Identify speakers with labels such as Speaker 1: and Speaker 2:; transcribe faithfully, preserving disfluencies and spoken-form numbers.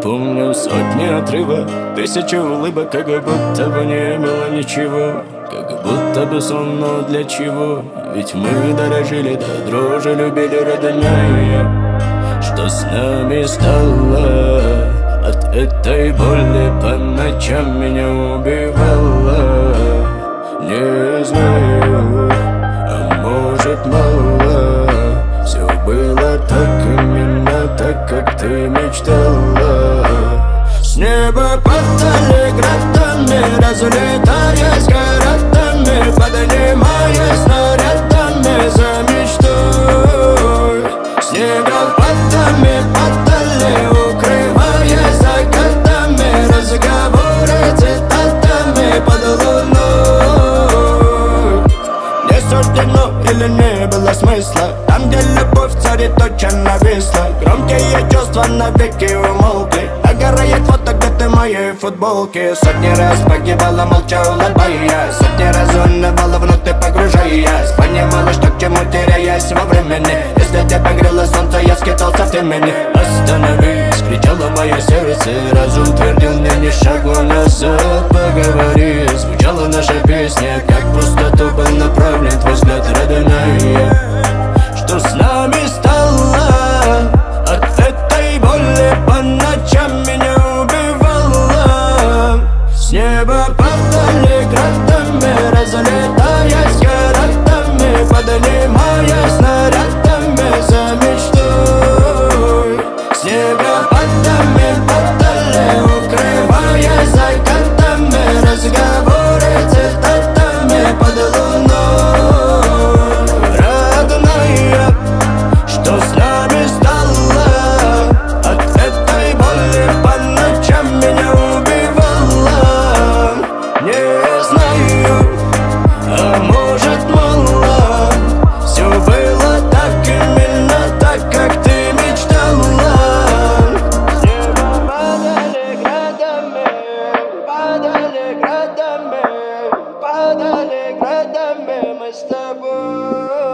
Speaker 1: помню сотни отрывок, тысячи улыбок, как будто бы не было ничего. Как будто бы сон, но для чего? Ведь мы дорожили, до дрожи любили, родная. Что с нами стало? От этой боли по ночам меня убивала. Не знаю, а может мало. Все было так, именно так, как ты мечтала. С неба падали градами, разлетаясь городами, поднимаясь снарядами за мечтой. Снегопадами падали, укрываясь закатами, разговоры цитатами под луной. Не суждено или не было смысла, там, где любовь царит, очень нависла. Громкие чувства навеки умолкли. Горает фото, где ты в моей футболке. Сотни раз погибала, молча улыбаясь. Сотни раз унывала, внутрь погружаясь. Понимала, что к чему теряясь во времени. Если тебя грело солнце, я скитался в темени. Остановись, кричало мое сердце. Разум твердил мне ни шагу назад. Поговори, звучала наша песня. Как в пустоту был направлен твой взгляд, родная. Что с нами стало? От этой боли по ночам меня убивала. С неба падали градами, разлетаясь городами, поднимаясь снарядами за мечтой. Снегопадами падали, укрываясь закатами, разговоры цитатами под луной. Родная, что с нами стало? От этой боли по ночам меня убивала. Не знаю, а может мало. Все было так, именно так, как ты мечтала. С неба падали градами, падали градами, падали градами мы с тобой.